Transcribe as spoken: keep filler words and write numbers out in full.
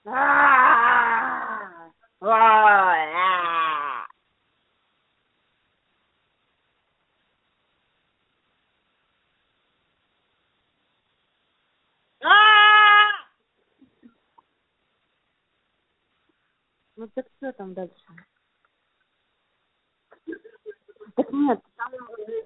А! Ой, а! А! Ну так что там дальше? Так нет.